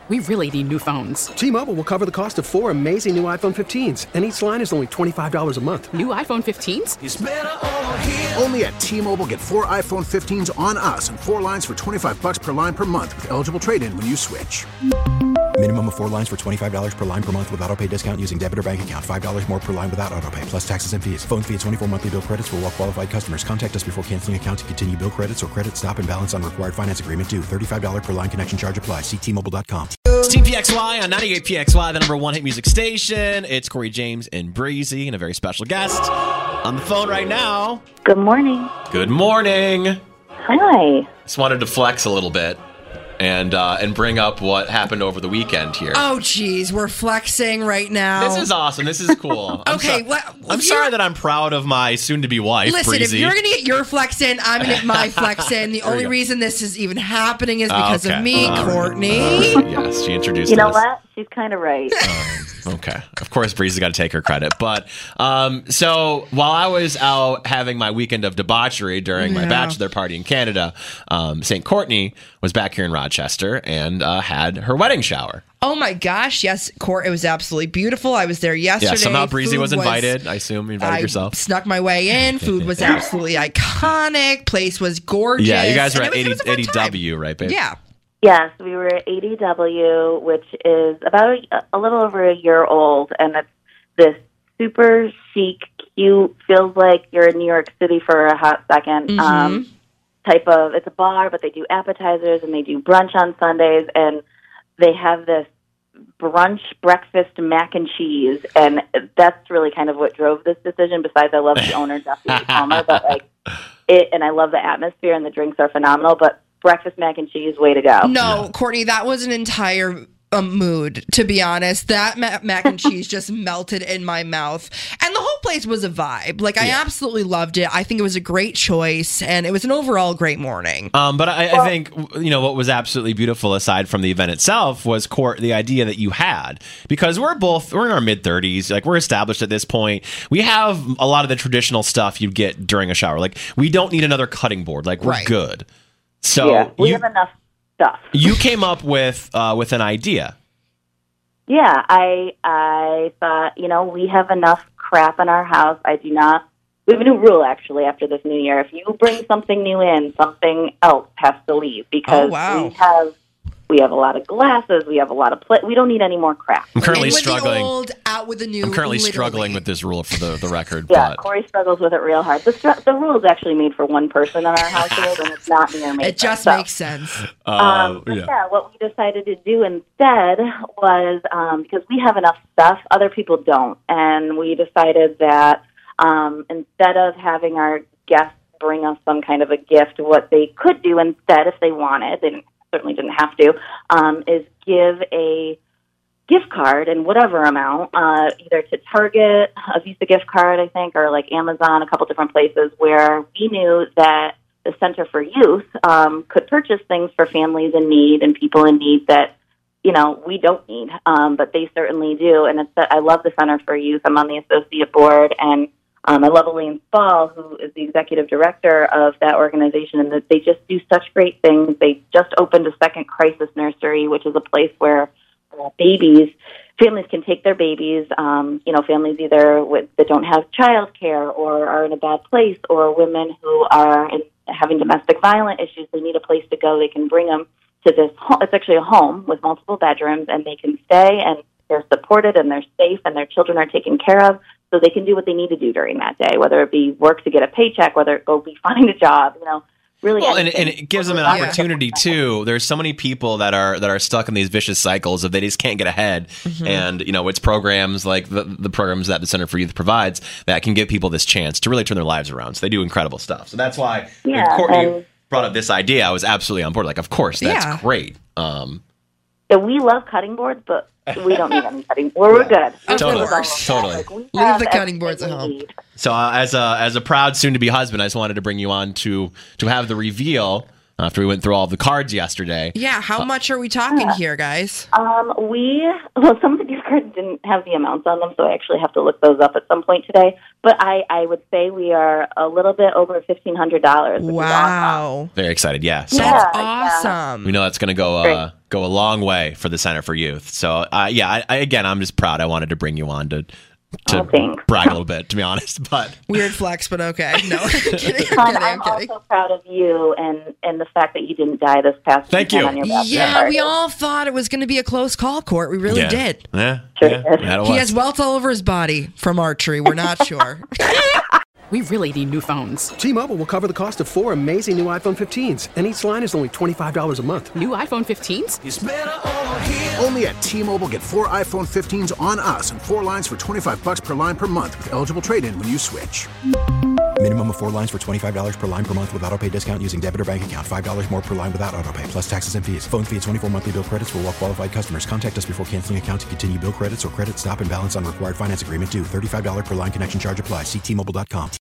We really need new phones. T-Mobile will cover the cost of 4 amazing new iPhone 15s, and each line is only $25 a month. New iPhone 15s? It's better over here. Only at T-Mobile, get 4 iPhone 15s on us and 4 lines for $25 per line per month with eligible trade-in when you switch. Minimum of 4 lines for $25 per line per month with autopay discount using debit or bank account. $5 more per line without autopay, plus taxes and fees. Phone fee at 24 monthly bill credits for well-qualified customers. Contact us before canceling account to continue bill credits or credit stop and balance on required finance agreement due. $35 per line connection charge applies. See T-Mobile.com. It's Team PXY on 98PXY, the number one hit music station. It's Corey James and Breezy and a very special guest on the phone right now. Good morning. Good morning. Hi. Just wanted to flex a little bit and bring up what happened over the weekend here. Oh, geez, we're flexing right now. This is awesome. This is cool. Okay, I'm sorry that I'm proud of my soon-to-be wife, listen, Breezy. if you're going to get your flex in, I'm going to get my flex in. The only reason this is even happening is because of me, Courtney. Yes, she introduced us. You know what? She's kind of right. Okay. Of course, Breezy's got to take her credit. But so while I was out having my weekend of debauchery during my bachelor party in Canada, St. Courtney was back here in Rochester and had her wedding shower. Oh my gosh, yes, Court, it was absolutely beautiful. I was there yesterday. Yeah, somehow Breezy was invited. I assume you invited yourself. Snuck my way in. Food was absolutely iconic. Place was gorgeous. Yeah, you guys were at ADW, right, babe? Yeah. Yes, we were at ADW, which is about a little over a year old, and it's this super chic, cute, feels like you're in New York City for a hot second type of, it's a bar, but they do appetizers and they do brunch on Sundays, and they have this brunch breakfast mac and cheese, and that's really kind of what drove this decision, besides I love the owner, Duffy Palmer, but and I love the atmosphere, and the drinks are phenomenal, but breakfast mac and cheese, way to go. No, Courtney, that was an entire mood, to be honest. That mac and cheese just melted in my mouth. And the whole place was a vibe. I absolutely loved it. I think it was a great choice, and it was an overall great morning. But I think, what was absolutely beautiful, aside from the event itself, was the idea that you had. Because we're in our mid-30s. We're established at this point. We have a lot of the traditional stuff you get during a shower. We don't need another cutting board. We're good. So we have enough stuff. You came up with an idea. Yeah, I thought, we have enough crap in our house. We have a new rule, actually, after this new year. If you bring something new in, something else has to leave, because we have a lot of glasses, we have a lot of we don't need any more crap. I'm currently struggling. The old, out with the new. I'm currently struggling with this rule, for the record. Yeah, but Corey struggles with it real hard. The rule is actually made for one person in our household, and it's not near me. It just makes sense. What we decided to do instead was, because we have enough stuff, other people don't, and we decided that instead of having our guests bring us some kind of a gift, what they could do instead, if they wanted, they certainly didn't have to, is give a gift card in whatever amount, either to Target, a Visa gift card, I think, or Amazon, a couple different places, where we knew that the Center for Youth could purchase things for families in need and people in need that, we don't need, but they certainly do. And I love the Center for Youth. I'm on the associate board, and I love Elaine Spall, who is the executive director of that organization, and that they just do such great things. They just opened a second crisis nursery, which is a place where families can take their babies, families either that don't have child care or are in a bad place, or women who are having domestic violence issues. They need a place to go. They can bring them to this home. It's actually a home with multiple bedrooms, and they can stay, and they're supported, and they're safe, and their children are taken care of, so they can do what they need to do during that day, whether it be work to get a paycheck, whether it go be find a job, really. Well, and it gives them an opportunity too. There's so many people that are stuck in these vicious cycles of they just can't get ahead, and it's programs like the programs that the Center for Youth provides that can give people this chance to really turn their lives around. So they do incredible stuff. So that's why when Courtney brought up this idea, I was absolutely on board. Of course, that's great. We love cutting boards, but we don't need any cutting. We're good. Totally. Leave the cutting boards at home. So as a proud soon-to-be husband, I just wanted to bring you on to have the reveal after we went through all of the cards yesterday. Yeah, how much are we talking here, guys? Some of the gift cards didn't have the amounts on them, so I actually have to look those up at some point today. But I would say we are a little bit over $1,500. Wow. Awesome. Very excited, yes. That's awesome. We know that's going to go a long way for the Center for Youth. So, I'm just proud. I wanted to bring you on to brag a little bit, to be honest. But weird flex, but okay. No, I'm kidding. I'm also proud of you and the fact that you didn't die this past Thank you. on your birthday Yeah, party. we all thought it was going to be a close call, Court. We really did. Yeah. Sure He has welts all over his body from archery. We're not sure. We really need new phones. T-Mobile will cover the cost of 4 amazing new iPhone 15s, and each line is only $25 a month. New iPhone 15s? Only at T-Mobile, get 4 iPhone 15s on us and 4 lines for $25 per line per month with eligible trade-in when you switch. Minimum of 4 lines for $25 per line per month with autopay discount using debit or bank account. $5 more per line without autopay, plus taxes and fees. Phone fee at 24 monthly bill credits for well-qualified customers. Contact us before canceling account to continue bill credits or credit stop and balance on required finance agreement due. $35 per line connection charge applies. See T-Mobile.com.